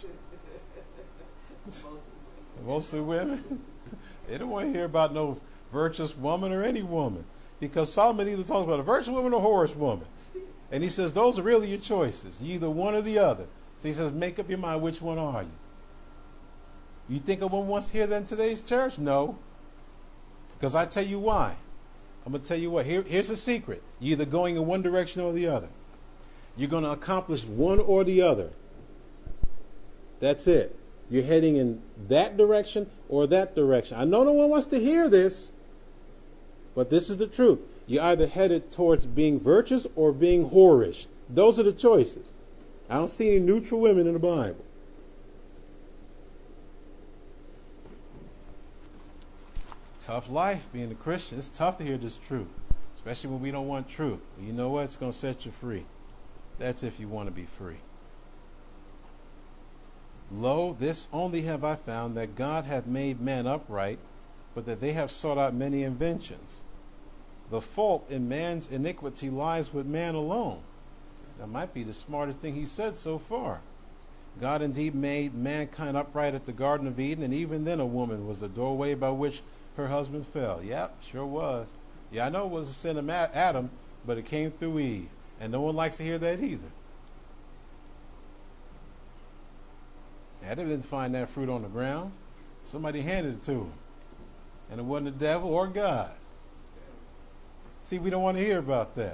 Mostly women. They don't want to hear about no virtuous woman or any woman, because Solomon either talks about a virtuous woman or a whorish woman. And he says those are really your choices. You either one or the other. So he says, make up your mind, which one are you? You think a woman wants to hear that in today's church? No. Because I tell you why. I'm going to tell you what. Here, here's the secret. You're either going in one direction or the other. You're going to accomplish one or the other. That's it. You're heading in that direction or that direction. I know no one wants to hear this, but this is the truth. You're either headed towards being virtuous or being whorish. Those are the choices. I don't see any neutral women in the Bible. It's a tough life being a Christian. It's tough to hear this truth, especially when we don't want truth. But you know what? It's going to set you free. That's if you want to be free. Lo, this only have I found, that God hath made man upright, but that they have sought out many inventions. The fault in man's iniquity lies with man alone. That might be the smartest thing he said so far. God indeed made mankind upright at the Garden of Eden, and even then a woman was the doorway by which her husband fell. Yep, sure was. Yeah, I know it was the sin of Adam, but it came through Eve. And no one likes to hear that either. Adam didn't find that fruit on the ground. Somebody handed it to him. And it wasn't the devil or God. See, we don't want to hear about that.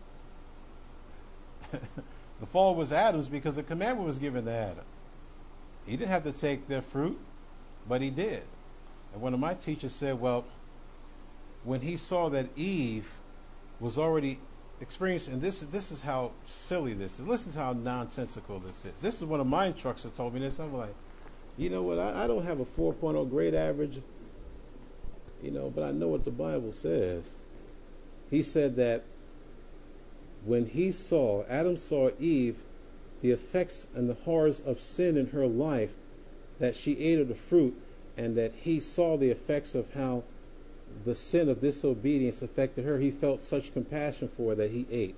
The fall was Adam's because the commandment was given to Adam. He didn't have to take their fruit, but he did. And one of my teachers said, well, when he saw that Eve was already experiencing, and this is this is how silly this is. Listen to how nonsensical this is. This is one of my instructors told me this. I'm like, you know what? I, I don't have a four point oh grade average, you know, but I know what the Bible says. He said that when he saw, Adam saw Eve, the effects and the horrors of sin in her life, that she ate of the fruit, and that he saw the effects of how the sin of disobedience affected her, he felt such compassion for her that he ate.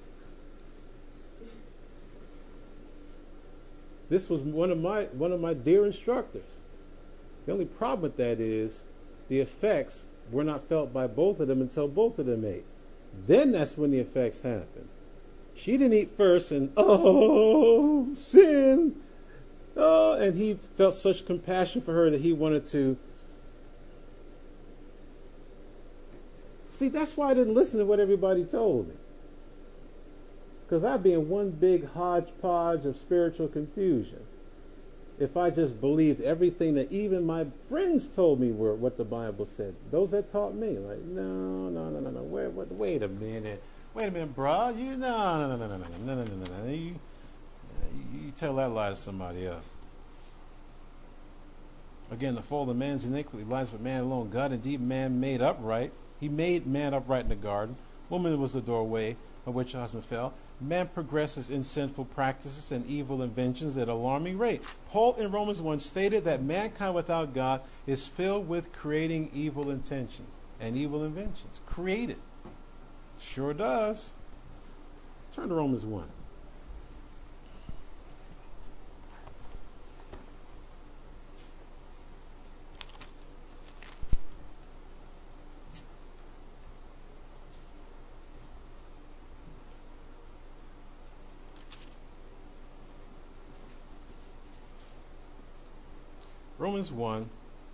This was one of my one of my dear instructors. The only problem with that is the effects were not felt by both of them until both of them ate. Then that's when the effects happened. She didn't eat first, and oh, sin. Oh, and he felt such compassion for her that he wanted to. See, that's why I didn't listen to what everybody told me. Because I'd be in one big hodgepodge of spiritual confusion if I just believed everything that even my friends told me were what the Bible said. Those that taught me, like, no, no, no, no, no. Wait, wait, wait a minute. Wait a minute, bro. You no, no, no, no, no, no, no, no, no, no. You, you tell that lie to somebody else. Again, the fall of man's iniquity lies with man alone. God indeed man made upright. He made man upright in the garden. Woman was the doorway by which her husband fell. Man progresses in sinful practices and evil inventions at an alarming rate. Paul in Romans one stated that mankind without God is filled with creating evil intentions and evil inventions. Created. Sure does. Turn to Romans one. Romans one,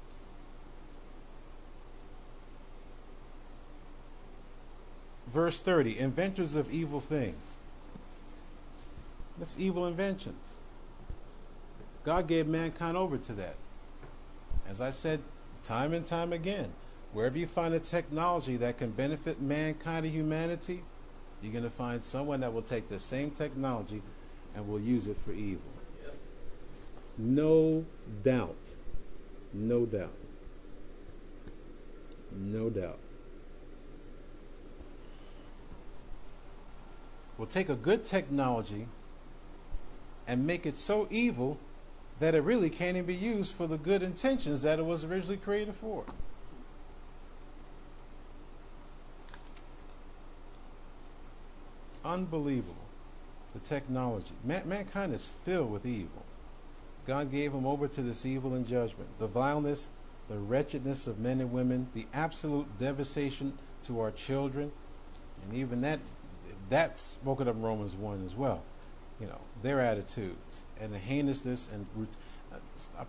verse thirty, inventors of evil things. That's evil inventions. God gave mankind over to that. As I said time and time again, wherever you find a technology that can benefit mankind and humanity, You're going to find someone that will take the same technology and will use it for evil. Yep. No doubt. No doubt. No doubt. Will take a good technology and make it so evil that it really can't even be used for the good intentions that it was originally created for. Unbelievable. The technology. Man- mankind is filled with evil. God gave them over to this evil and judgment. The vileness, the wretchedness of men and women, the absolute devastation to our children, and even that, that's spoken of in Romans one as well. You know, their attitudes and the heinousness and root. Uh, stop.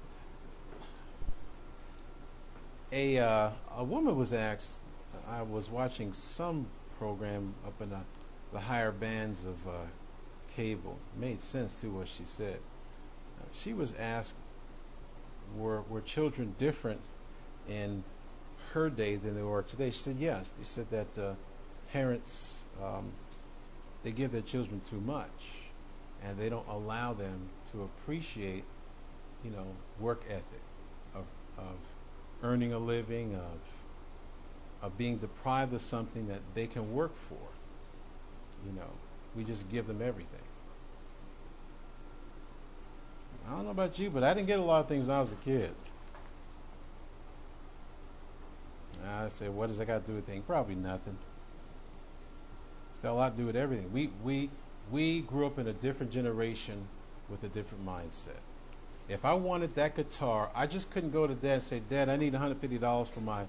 A uh, a woman was asked. I was watching some program up in the, the higher bands of uh, cable. It made sense to what she said. Uh, she was asked, "Were were children different in her day than they were today?" She said, "Yes." They said that uh, parents um, they give their children too much, and they don't allow them to appreciate, you know, work ethic, of of earning a living, of of being deprived of something that they can work for. You know, we just give them everything. I don't know about you, but I didn't get a lot of things when I was a kid. I said, what does that got to do with things? Probably nothing. It's got a lot to do with everything. We we we grew up in a different generation with a different mindset. If I wanted that guitar, I just couldn't go to Dad and say, Dad, I need one hundred fifty dollars for my...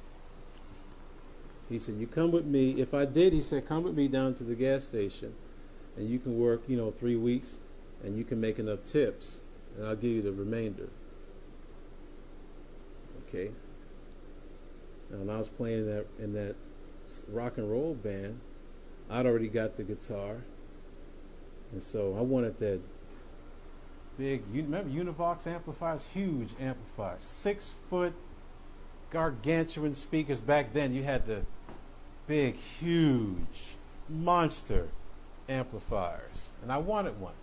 He said, you come with me. If I did, he said, come with me down to the gas station, and you can work, you know, three weeks, and you can make enough tips, and I'll give you the remainder. Okay. Now, when I was playing in that, in that rock and roll band, I'd already got the guitar, and so I wanted that big, you remember Univox amplifiers? Huge amplifiers, six foot gargantuan speakers. Back then you had the big, huge, monster amplifiers, and I wanted one.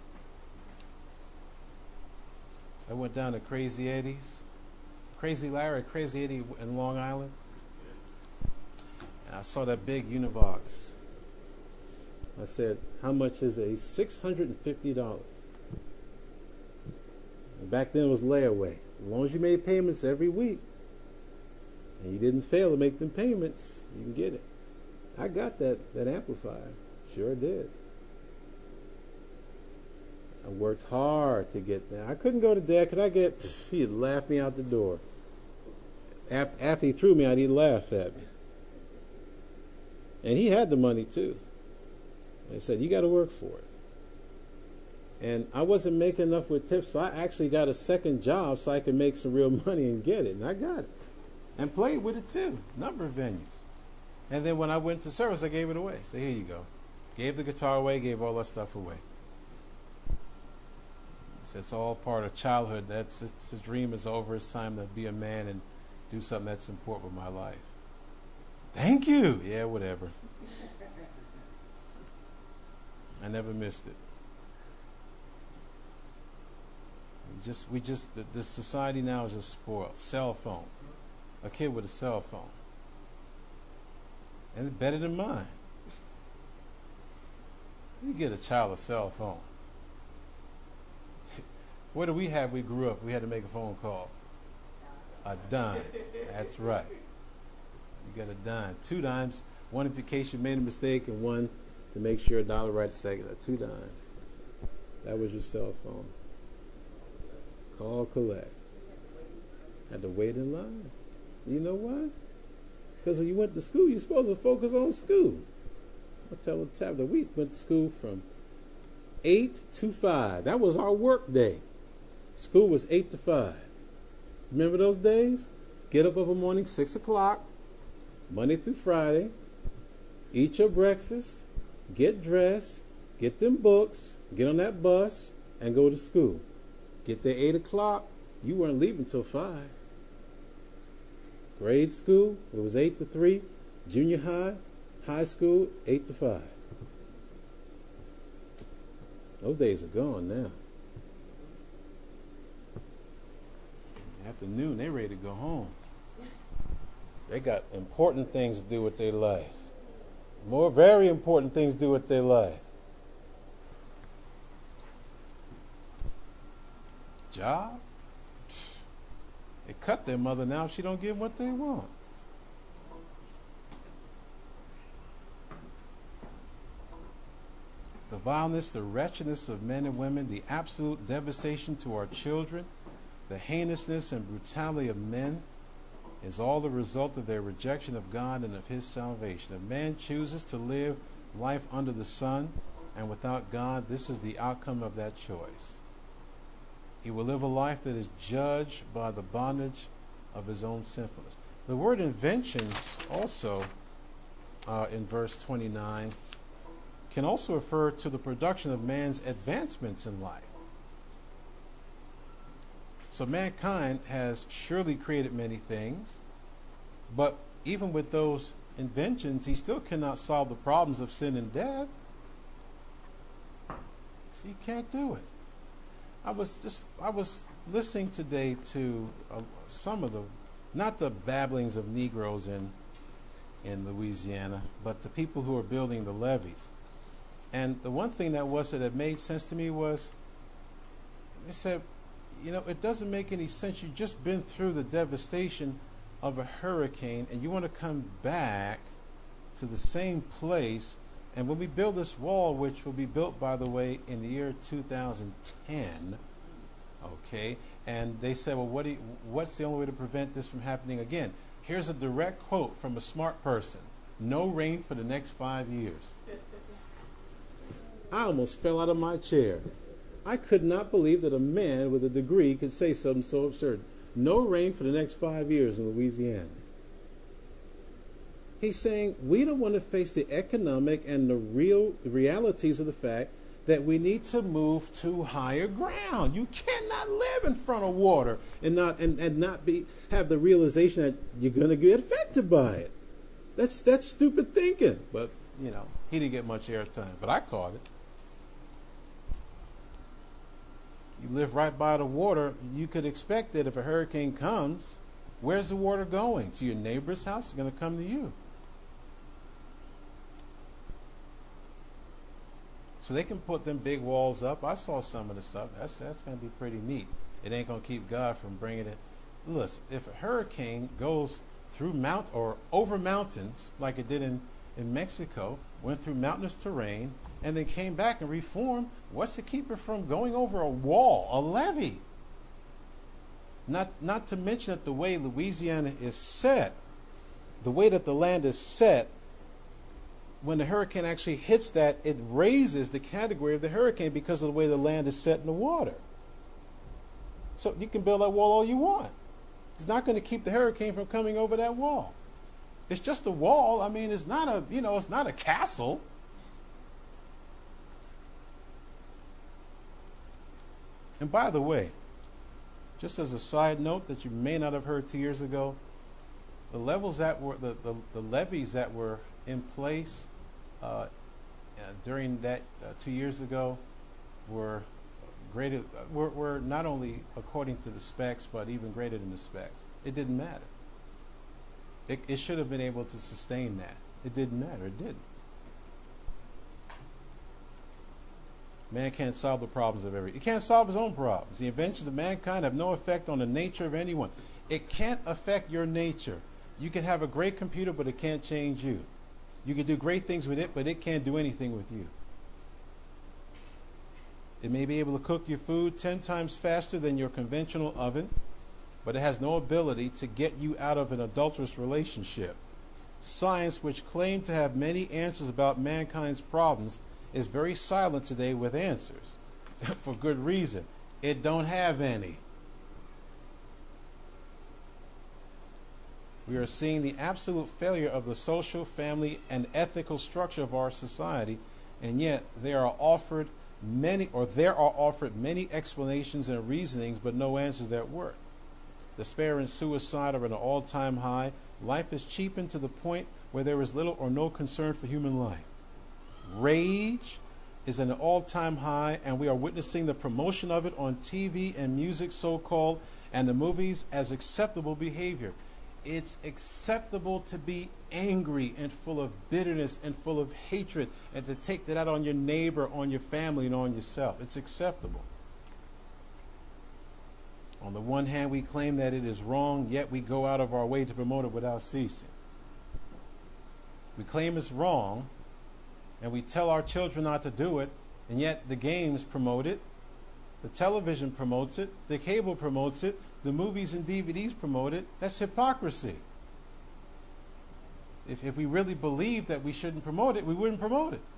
So I went down to Crazy Eddie's, Crazy Larry, Crazy Eddie in Long Island, and I saw that big Univox. I said, how much is it? six hundred fifty dollars. And back then it was layaway. As long as you made payments every week and you didn't fail to make them payments, you can get it. I got that, that amplifier. Sure did. I worked hard to get that. I couldn't go to Dad. Could I get... He'd laugh me out the door. After he threw me out, he'd laugh at me. And he had the money too. They said, you got to work for it. And I wasn't making enough with tips, so I actually got a second job so I could make some real money and get it. And I got it. And played with it too. Number of venues. And then when I went to service, I gave it away. So here you go. Gave the guitar away, gave all that stuff away. So it's all part of childhood. That's it's, his dream is over. It's time to be a man and do something that's important with my life. Thank you. Yeah, whatever. I never missed it. We just, we just, the, the society now is just spoiled. Cell phones. A kid with a cell phone. And it's better than mine. You get a child a cell phone. What do we have? We grew up. We had to make a phone call. A dime. That's right. You got a dime. Two dimes. One in case you made a mistake, and one to make sure a dollar right second. Two dimes. That was your cell phone. Call, collect. Had to wait in line. You know why? Because when you went to school, you're supposed to focus on school. I tell the tab that we went to school from eight to five. That was our work day. School was eight to five. Remember those days? Get up every morning, six o'clock, Monday through Friday. Eat your breakfast. Get dressed. Get them books. Get on that bus and go to school. Get there eight o'clock. You weren't leaving till five. Grade school, it was eight to three. Junior high, high school, eight to five. Those days are gone now. Afternoon, they ready to go home. They got important things to do with their life. More very important things to do with their life. Job? They cut their mother now if she don't give them what they want. The vileness, the wretchedness of men and women, the absolute devastation to our children, the heinousness and brutality of men is all the result of their rejection of God and of his salvation. If man chooses to live life under the sun and without God, this is the outcome of that choice. He will live a life that is judged by the bondage of his own sinfulness. The word inventions also uh, in verse twenty-nine can also refer to the production of man's advancements in life. So mankind has surely created many things, but even with those inventions, he still cannot solve the problems of sin and death. So he can't do it. I was just I was listening today to uh, some of the, not the babblings of Negroes in in Louisiana, but the people who are building the levees. And the one thing that was that made sense to me was they said, you know, it doesn't make any sense. You've just been through the devastation of a hurricane and you want to come back to the same place. And when we build this wall, which will be built, by the way, in the year two thousand ten, okay, and they said, well, what do you, what's the only way to prevent this from happening again? Here's a direct quote from a smart person. No rain for the next five years. I almost fell out of my chair. I could not believe that a man with a degree could say something so absurd. No rain for the next five years in Louisiana. He's saying we don't want to face the economic and the real realities of the fact that we need to move to higher ground. You cannot live in front of water and not and, and not be have the realization that you're going to get affected by it. That's that's stupid thinking. But you know, he didn't get much airtime, but I caught it. You live right by the water. You could expect that if a hurricane comes, where's the water going? To your neighbor's house? It's going to come to you. So they can put them big walls up. I saw some of the stuff. That's that's going to be pretty neat. It ain't going to keep God from bringing it. Listen, if a hurricane goes through mount or over mountains, like it did in, in Mexico, went through mountainous terrain, and then came back and reformed, what's to keep it from going over a wall, a levee? Not, not to mention that the way Louisiana is set, the way that the land is set, when the hurricane actually hits that, it raises the category of the hurricane because of the way the land is set in the water. So you can build that wall all you want. It's not going to keep the hurricane from coming over that wall. It's just a wall. I mean, it's not a, you know, it's not a castle. And by the way, just as a side note that you may not have heard two years ago, the levels that were, the, the, the levees that were in place uh, uh, during that uh, two years ago were graded, uh, were, were not only according to the specs, but even greater than the specs. It didn't matter. It, it should have been able to sustain that. It didn't matter. It didn't. Man can't solve the problems of every. It can't solve his own problems. The inventions of mankind have no effect on the nature of anyone. It can't affect your nature. You can have a great computer, but it can't change you. You can do great things with it, but it can't do anything with you. It may be able to cook your food ten times faster than your conventional oven, but it has no ability to get you out of an adulterous relationship. Science, which claimed to have many answers about mankind's problems, is very silent today with answers. For good reason. It don't have any. We are seeing the absolute failure of the social, family, and ethical structure of our society, and yet there are offered many, or there are offered many explanations and reasonings, but no answers that work. Despair and suicide are at an all-time high. Life is cheapened to the point where there is little or no concern for human life. Rage, is at an all-time high, and we are witnessing the promotion of it on T V and music, so-called, and the movies as acceptable behavior. It's acceptable to be angry and full of bitterness and full of hatred and to take that out on your neighbor, on your family, and on yourself. It's acceptable. On the one hand, we claim that it is wrong, yet we go out of our way to promote it without ceasing. We claim it's wrong, and we tell our children not to do it, and yet the games promote it, the television promotes it, the cable promotes it, the movies and D V Ds promote it. That's hypocrisy. If, if we really believed that we shouldn't promote it, we wouldn't promote it.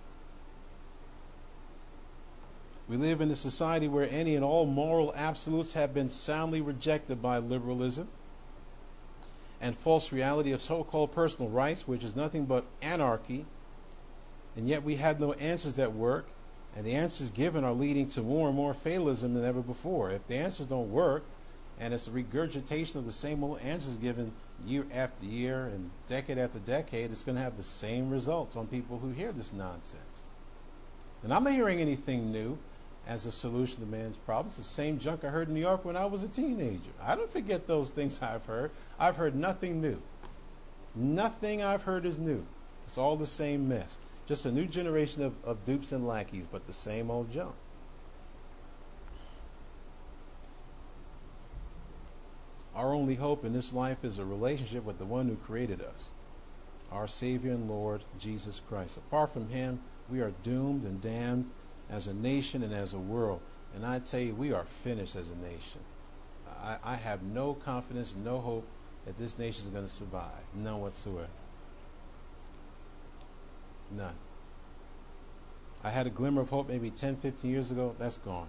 We live in a society where any and all moral absolutes have been soundly rejected by liberalism and false reality of so-called personal rights, which is nothing but anarchy. And yet we have no answers that work, and the answers given are leading to more and more fatalism than ever before. If the answers don't work, and it's a regurgitation of the same old answers given year after year and decade after decade, it's going to have the same results on people who hear this nonsense. And I'm not hearing anything new as a solution to man's problems. It's the same junk I heard in New York when I was a teenager. I don't forget those things I've heard. I've heard nothing new. Nothing I've heard is new. It's all the same mess. Just a new generation of, of dupes and lackeys, but the same old junk. Our only hope in this life is a relationship with the one who created us, our Savior and Lord, Jesus Christ. Apart from him, we are doomed and damned as a nation and as a world. And I tell you, we are finished as a nation. I, I have no confidence, no hope that this nation is going to survive. None whatsoever. None. I had a glimmer of hope maybe ten, fifteen years ago. That's gone.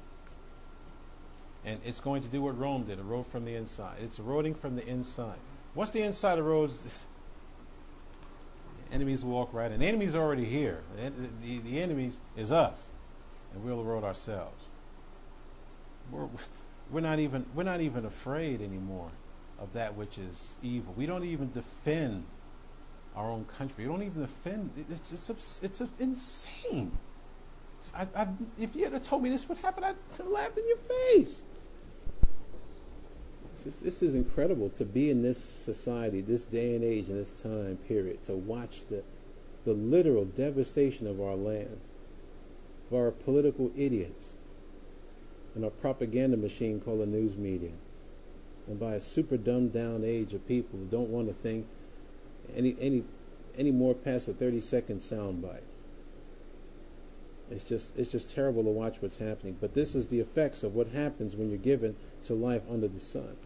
And it's going to do what Rome did, erode from the inside. It's eroding from the inside. Once the inside erodes, enemies will walk right in. The enemy's already here. The, the, the enemies is us, and we'll erode ourselves. We're, we're not even we're not even afraid anymore of that which is evil. We don't even defend our own country. We don't even defend. It's it's it's, it's insane. I, I, if you had told me this would happen, I'd have laughed in your face. This, this is incredible to be in this society, this day and age, in this time period, to watch the, the literal devastation of our land, of our political idiots, and our propaganda machine called a news media, and by a super dumbed down age of people who don't want to think any any any more past a thirty second soundbite. It's just it's just terrible to watch what's happening. But this is the effects of what happens when you're given to life under the sun.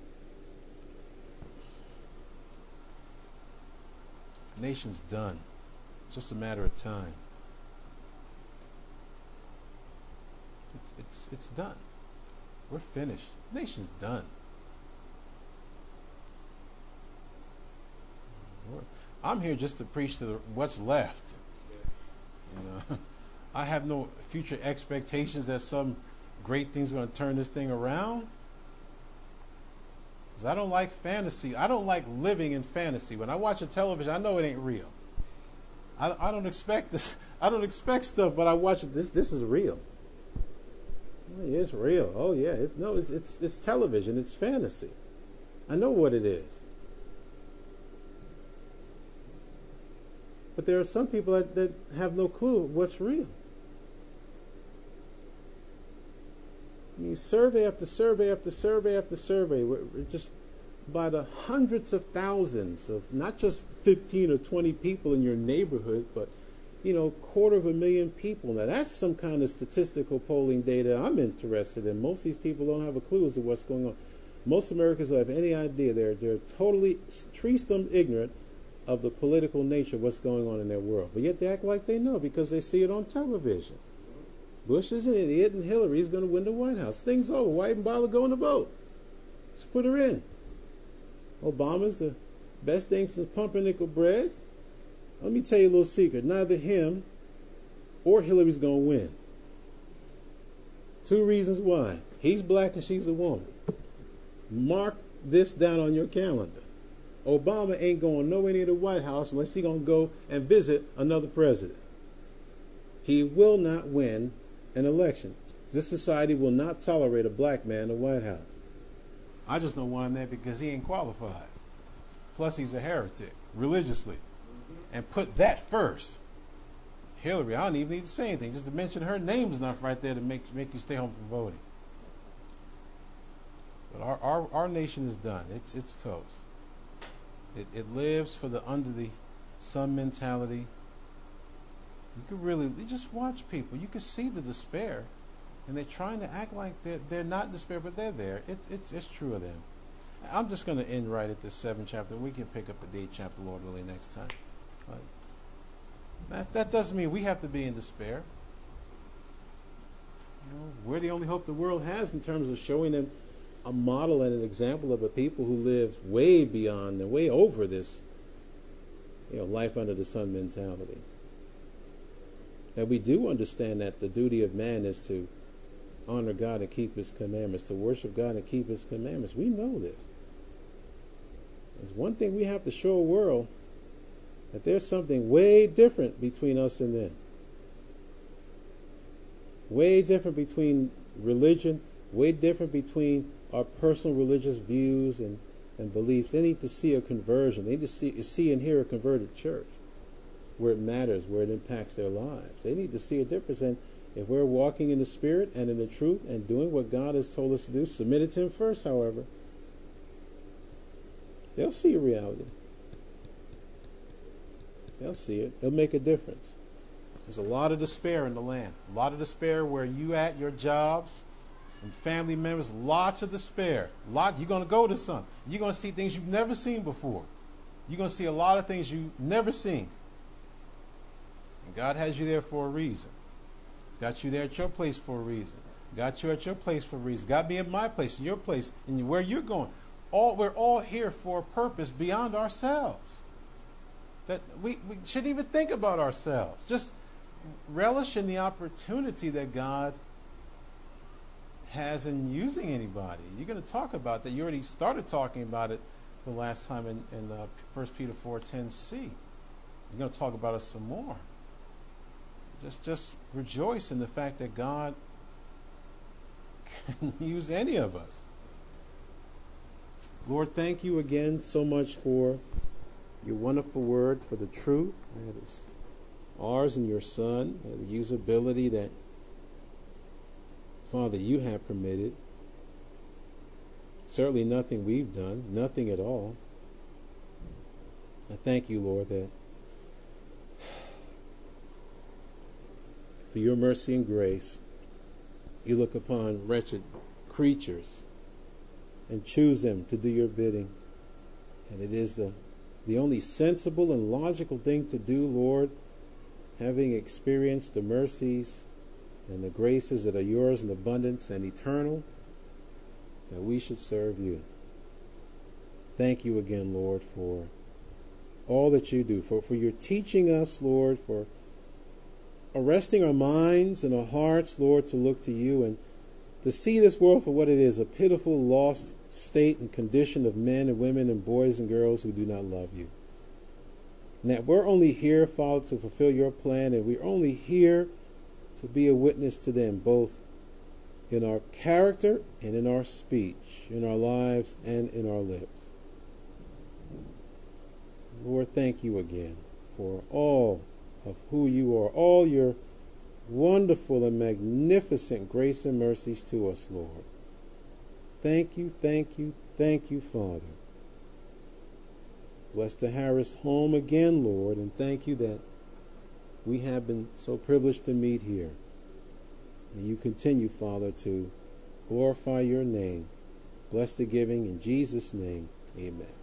The nation's done. It's just a matter of time. It's it's it's done. We're finished. The nation's done. I'm here just to preach to the, what's left. You know, I have no future expectations that some great thing's going to turn this thing around. Because I don't like fantasy. I don't like living in fantasy. When I watch a television, I know it ain't real. I, I don't expect this. I don't expect stuff, but I watch it. This this is real. Oh, yeah, it's real. Oh yeah. It, no, it's, it's it's television. It's fantasy. I know what it is. But there are some people that, that have no clue what's real. I mean, survey after survey after survey after survey, we're just by the hundreds of thousands of not just fifteen or twenty people in your neighborhood, but, you know, quarter of a million people. Now, that's some kind of statistical polling data I'm interested in. Most of these people don't have a clue as to what's going on. Most Americans don't have any idea. They're, they're totally tree-stump ignorant of the political nature of what's going on in their world. But yet they act like they know because they see it on television. Bush is an idiot and Hillary's going to win the White House. Things over. Why even bother going to vote? Just put her in. Obama's the best thing since pumpernickel bread. Let me tell you a little secret. Neither him or Hillary's going to win. Two reasons why. He's black and she's a woman. Mark this down on your calendar. Obama ain't going nowhere near the White House unless he's going to go and visit another president. He will not win an election. This society will not tolerate a black man in the White House. I just don't want him there because he ain't qualified. Plus, he's a heretic, religiously. And put that first. Hillary, I don't even need to say anything. Just to mention her name is enough right there to make make you stay home from voting. But our, our, our nation is done. It's it's toast. It, it lives for the under the sun mentality. You could really you just watch people. You can see the despair. And they're trying to act like they're, they're not in despair, but they're there. It, it's, it's true of them. I'm just going to end right at this seventh chapter. We can pick up at the eighth chapter, Lord willing, next time. But that, that doesn't mean we have to be in despair. You know, we're the only hope the world has in terms of showing them a model and an example of a people who live way beyond and way over this, you know, life under the sun mentality. That we do understand that the duty of man is to honor God and keep his commandments, to worship God and keep his commandments. We know this. There's one thing we have to show a world, that there's something way different between us and them. Way different between religion, way different between our personal religious views and, and beliefs. They need to see a conversion. They need to see, see and hear a converted church where it matters, where it impacts their lives. They need to see a difference. And if we're walking in the Spirit and in the truth and doing what God has told us to do, submitted to him first, however, they'll see a reality. They'll see it. It'll make a difference. There's a lot of despair in the land. A lot of despair where you at, your jobs, and family members. Lots of despair. Lot. You're going to go to some. You're going to see things you've never seen before. You're going to see a lot of things you've never seen. And God has you there for a reason. Got you there at your place for a reason. Got you at your place for a reason. Got me at my place, in your place, and where you're going. All we're all here for a purpose beyond ourselves. That we, we shouldn't even think about ourselves. Just relish in the opportunity that God has in using anybody. You're going to talk about that. You already started talking about it the last time in, in uh, First Peter four ten c. You're going to talk about it some more. Just, just rejoice in the fact that God can use any of us. Lord, thank you again so much for your wonderful word, for the truth that is ours and your Son, the usability that, Father, you have permitted. Certainly nothing we've done, nothing at all. I thank you, Lord, that for your mercy and grace, you look upon wretched creatures and choose them to do your bidding. And it is the, the only sensible and logical thing to do, Lord, having experienced the mercies and the graces that are yours in abundance and eternal, that we should serve you. Thank you again, Lord, for all that you do, for, for your teaching us, Lord, for arresting our minds and our hearts, Lord, to look to you and to see this world for what it is, a pitiful, lost state and condition of men and women and boys and girls who do not love you. And that we're only here, Father, to fulfill your plan, and we're only here to be a witness to them, both in our character and in our speech, in our lives and in our lips. Lord, thank you again for all of who you are, all your wonderful and magnificent grace and mercies to us, Lord. Thank you, thank you, thank you, Father. Bless the Harris home again, Lord, and thank you that we have been so privileged to meet here. And you continue, Father, to glorify your name. Bless the giving in Jesus' name. Amen.